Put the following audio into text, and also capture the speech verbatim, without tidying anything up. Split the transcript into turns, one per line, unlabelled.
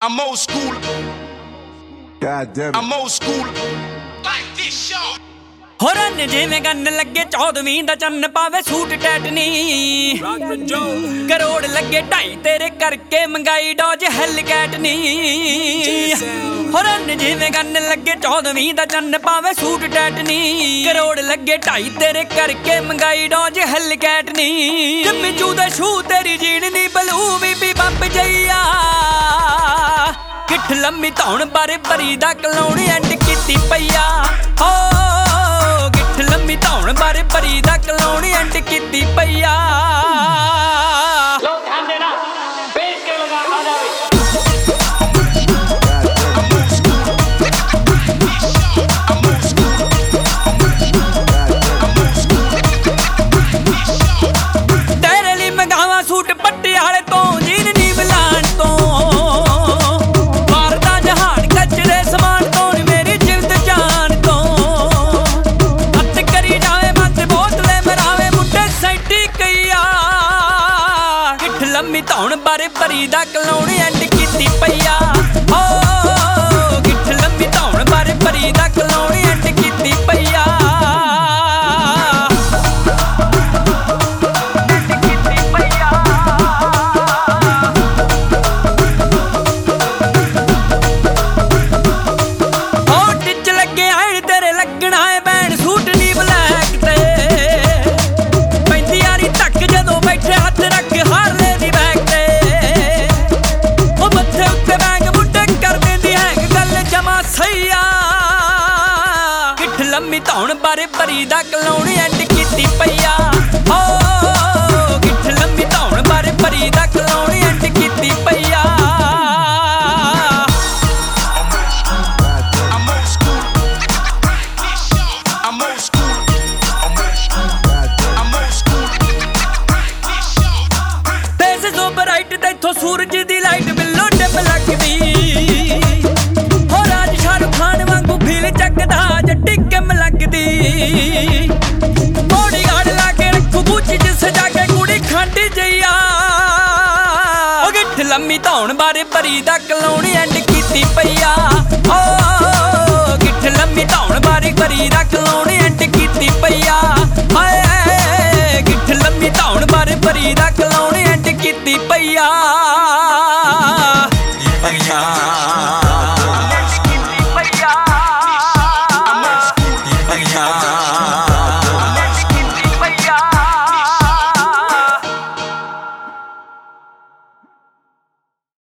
I'm old school.
God damn it.
I'm old school. Like this show.
ਹੋਰਨ ਜਿਵੇਂ gun ਲੱਗੇ ਚੌਦਵੀਂ ਦਾ ਚੰਨ ਪਾਵੇ ਸੂਟ ਟੈਟਨੀ ਕਰੋੜ ਲੱਗੇ ਢਾਈ ਤੇਰੇ ਕਰਕੇ ਮੰਗਾਈ ਡੋਜ ਹੈਲ ਕੈਟਨੀ ਹੋਰਨ ਜਿਵੇਂ ਗੰਨ ਲੱਗੇ ਚੌਦਵੀਂ ਦਾ ਚੰਨ ਪਾਵੇ ਸੂਟ ਟੈਟਨੀ ਕਰੋੜ ਲੱਗੇ ਢਾਈ ਤੇਰੇ ਕਰਕੇ ਮੰਗਾਈ ਡੋਜ ਹੈਲ ਕੈਟਨੀ ਜੰਮੀ ਚੂ ਦਾ ਸ਼ੂ ਤੇਰੀ ਜੀਣ ਦੀ ਬਲੂ ਬੀਬੀ ਬੰਬ ਜਈਆ ਕਿੱਠ ਲੰਮੀ ਧੌਣ ਬਾਰੇ ਭਰੀ ਦਾ ਕਲਾਉਣੀ ਐਂਡ ਕੀਤੀ ਪਈਆ ਹੋ ਲੰਮੀ ਧੌਣ ਬਾਰੇ ਭਰੀ ਦਾ ਕਲਾਉਣੀ ਐਂਡ ਕੀਤੀ ਪਈਆ
ਲੋਕ ਖਾਂਦੇ ਨਾ ਬੇਸ ਕੇ ਲਗਾ ਆ ਜਾਵੇ ਤੇਰੇ ਲਈ ਮੰਗਾਵਾਂ ਸੂਟ ਪਟਿਆਲੇ ਤੋਂ ਜੀਨ ਨੀ ਬਲਾਨ ਤੋਂ ਮਾਰਦਾ ਜਹਾਨ ਕੱਚਰੇ ਸਮਾਨ ਤੋਂ ਮੇਰੀ ਜਿਲਦ ਜਾਨ ਤੋਂ ਲੰਮੀ ਧੌਣ ਬਾਰੇ ਭਰੀ ਦਾ ਕਲਾਉਣੀ ਐਂਡ ਕੀਤੀ ਪਈਆ ਹੋ ਗਿੱਠ ਲੰਮੀ ਧੌਣ ਬਾਰੇ ਭਰੀ ਦਾ ਕਲਾਉਣੀ ਐਂਡ ਕੀਤੀ ਪਈਆ ਹੋ ਟਿੱਚ ਲੱਗੇ ਆਣ ਤੇਰੇ ਲੱਗਣਾ ਏ ਬੈਣ ਸੂਟ ਨੀ ਬਲੈਕ ਤੇ ਪੈਂਦੀ ਯਾਰੀ ਧੱਕ ਜਦੋਂ ਬੈਠੇ ਹੱਥ ਰੱਖ ਹਾਰ ਲੰਮੀ ਧੌਣ ਬਾਰੇ ਭਰੀ ਦਾ ਕਲਾਉਣੀ ਐਂਡ ਕੀਤੀ ਪਈਆ ਹੋ ਗਿੱਠ ਲੰਮੀ ਧੌਣ ਬਾਰੇ ਭਰੀ ਦਾ ਕਲਾਉਣੀ ਐਂਡ ਕੀਤੀ ਪਈਆ ਫੇਸ ਸੋ ਬਰਾਈਟ ਤੇ ਇੱਥੋਂ ਸੂਰਜ ਦੀ ਲਾਈਟ ਬਿੱਲੋ ਡਿਮ ਲੱਗਦੀ ਹੋ ਰਾਜ ਸ਼ਾਹਰੁਖ ਖਾਨ ਵਾਂਗੂ ਫੀਲ ਚੱਕਦਾ ਜੱਟੀ ਕਿਮ ਲੱਗਦੀ ਬੋਡੀ ਗਾਰਡ ਲਾ ਕੇ ਰੱਖੂ ਬੂਚੀ ਚ ਸਜਾ ਕੇ ਕੁੜੀ ਖਾਂਡੀ ਜਈਆ ਉਹ ਗਿੱਠ ਲੰਮੀ ਧੌਣ ਬਾਰੇ ਭਰੀ ਦਾ ਕਲਾਉਣੀ ਐਂਡ ਕੀਤੀ ਪਈਆ ਓ ਗਿੱਠ ਲੰਮੀ ਧੌਣ ਬਾਰੇ ਭਰੀ ਦਾ ਕਲਾਉਣੀ ਐਂਡ ਕੀਤੀ ਪਈਆ ਹਾਏ ਗਿੱਠ ਲੰਮੀ ਧੌਣ ਬਾਰੇ ਭਰੀ ਦਾ ਕਲਾਉਣੀ ਐਂਡ ਕੀਤੀ ਪਈਆ